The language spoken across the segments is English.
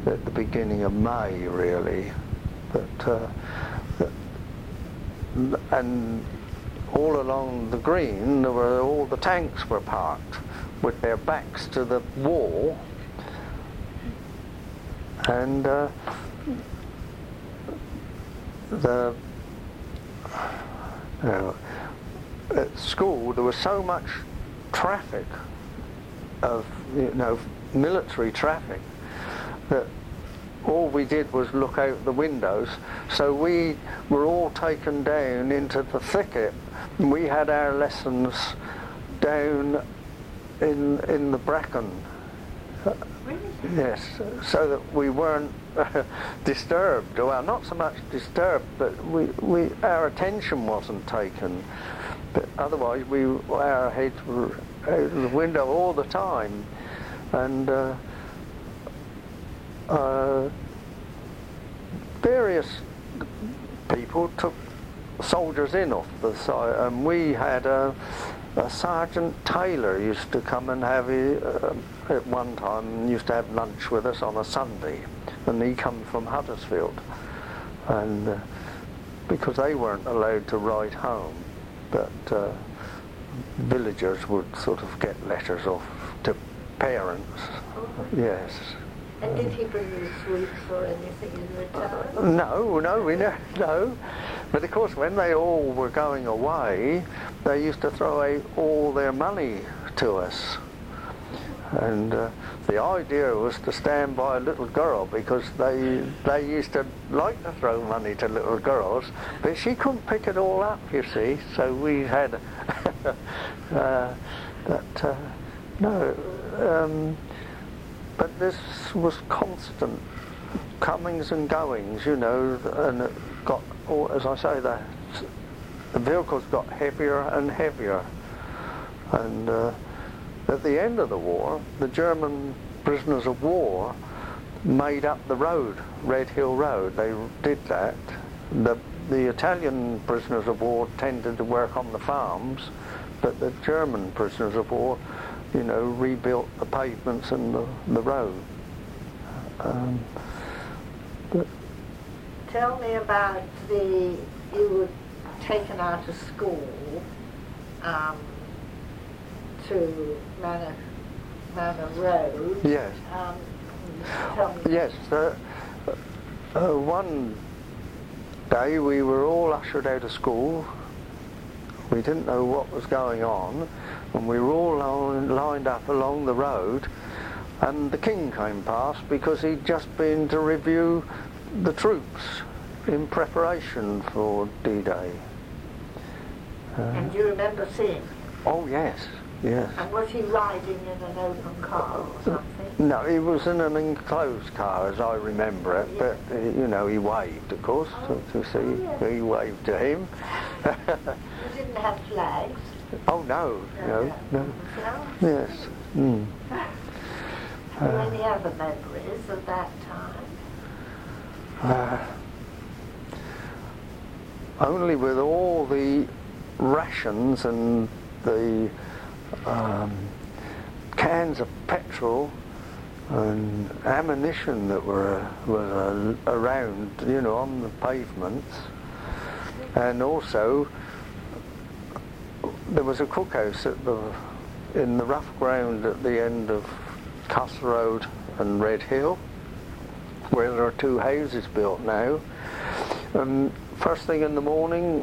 at the beginning of May, really. But and all along the green, all the tanks were parked with their backs to the wall, and at school there was so much traffic of military traffic that all we did was look out the windows. So we were all taken down into the thicket, and we had our lessons down in the bracken. Yes, so that we weren't disturbed. Well, not so much disturbed, but our attention wasn't taken. But otherwise, our heads were out the window all the time, and various people took soldiers in off the side, and we had a Sergeant Taylor used to come and have at one time used to have lunch with us on a Sunday, and he come from Huddersfield, and because they weren't allowed to ride home, but villagers would sort of get letters off to parents. Yes. And did he bring you sweets or anything in return? No. But of course, when they all were going away, they used to throw out all their money to us. And the idea was to stand by a little girl, because they used to like to throw money to little girls, but she couldn't pick it all up, you see. So we had but this was constant comings and goings, and it got, as I say, the vehicles got heavier and heavier. And at the end of the war, the German prisoners of war made up the road, Red Hill Road. They did that. The Italian prisoners of war tended to work on the farms, but the German prisoners of war, rebuilt the pavements and the road. Tell me about you were taken out of school to Manor Road. Yes. Tell me. Yes. One day we were all ushered out of school. We didn't know what was going on, and we were all lined up along the road, and the King came past because he'd just been to review the troops in preparation for D-Day. And do you remember seeing him? Oh yes. And was he riding in an open car or something? No, he was in an enclosed car, as I remember it, but he waved, of course, to see. Yes. He waved to him. You didn't have flags? Oh no. Yes. Mm. Any other memories of that time? Only with all the rations and the cans of petrol and ammunition that were around, on the pavements, and also there was a cookhouse in the rough ground at the end of Castle Road and Red Hill, where there are two houses built now. First thing in the morning,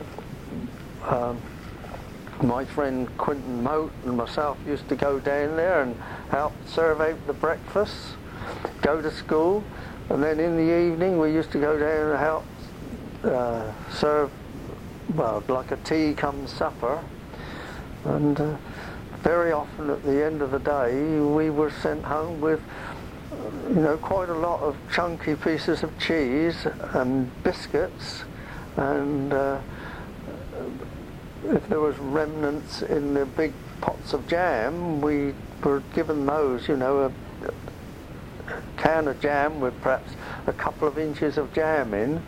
my friend Quinton Moat and myself used to go down there and help serve out the breakfast, go to school, and then in the evening we used to go down and help serve, like a tea come supper. And very often at the end of the day we were sent home with quite a lot of chunky pieces of cheese and biscuits, and if there was remnants in the big pots of jam, we were given those, a can of jam with perhaps a couple of inches of jam in.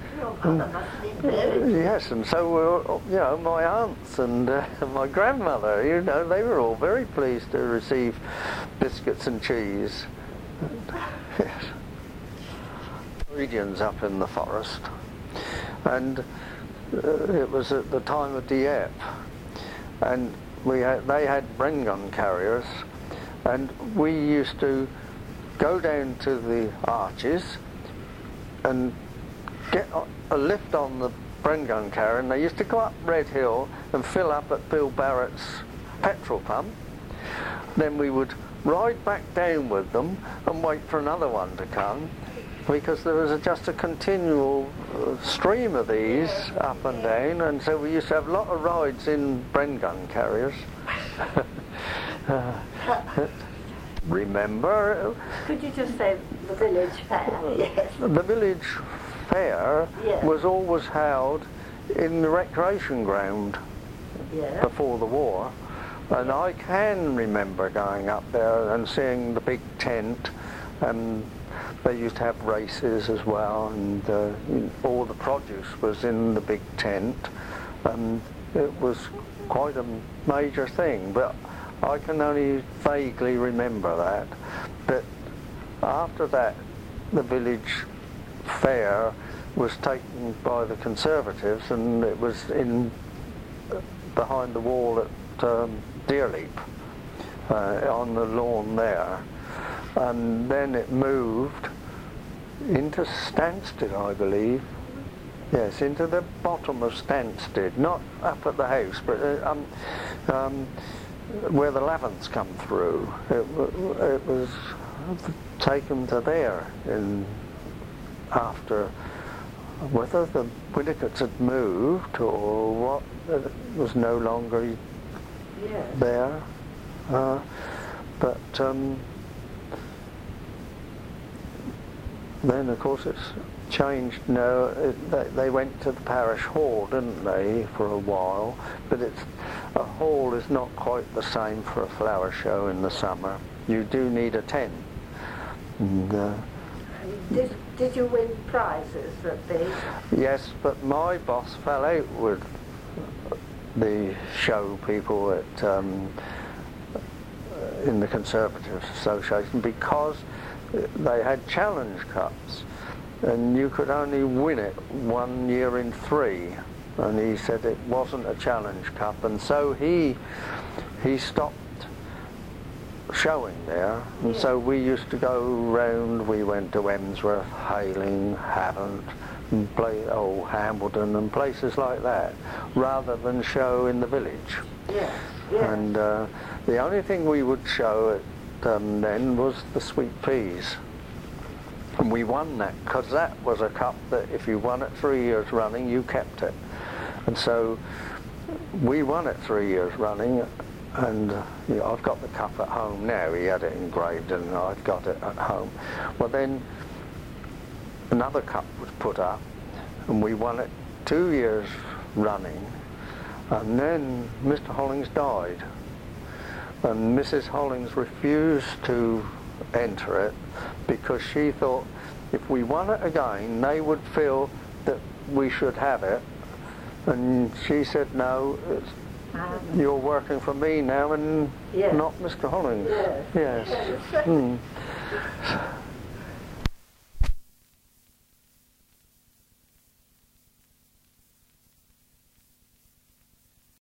Yes, and so were, my aunts and my grandmother, they were all very pleased to receive biscuits and cheese. Yes. Norwegians up in the forest, and it was at the time of Dieppe, and they had Bren gun carriers, and we used to go down to the Arches and get a lift on the Bren gun carrier, and they used to go up Red Hill and fill up at Bill Barrett's petrol pump. Then we would ride back down with them and wait for another one to come, because there was just a continual stream of these up and down, and so we used to have a lot of rides in Bren gun carriers. Remember? Could you just say the village fair? Yes. The village fair Yes. was always held in the recreation ground Yeah. before the war, and I can remember going up there and seeing the big tent, and they used to have races as well, and all the produce was in the big tent, and it was quite a major thing, but I can only vaguely remember that. But after that, the village fair was taken by the Conservatives, and it was in behind the wall at Deerleap, on the lawn there, and then it moved into Stansted, I believe. Yes, into the bottom of Stansted, not up at the house, but where the Lavants come through. It was taken to there after, whether the Winnicotts had moved or what, it was no longer there. But then of course it's changed now. They went to the parish hall, didn't they, for a while, but a hall is not quite the same for a flower show in the summer. You do need a tent. And, Did you win prizes at these? yes, but my boss fell out with the show people at in the Conservative Association, because they had challenge cups, and you could only win it 1 year in 3, and he said it wasn't a challenge cup, and so he stopped showing there, and so we used to go round. We went to Emsworth, Hayling, Havant, and Hambledon and places like that, rather than show in the village. Yes. Yes. And the only thing we would show at then was the sweet peas, and we won that, because that was a cup that if you won it 3 years running, you kept it. And so we won it 3 years running, and I've got the cup at home now. He had it engraved and I've got it at home. Well, then another cup was put up, and we won it 2 years running, and then Mr. Hollings died, and Mrs. Hollings refused to enter it because she thought if we won it again they would feel that we should have it, and she said, no, you're working for me now and not Mr. Hollings. Yes. Yes.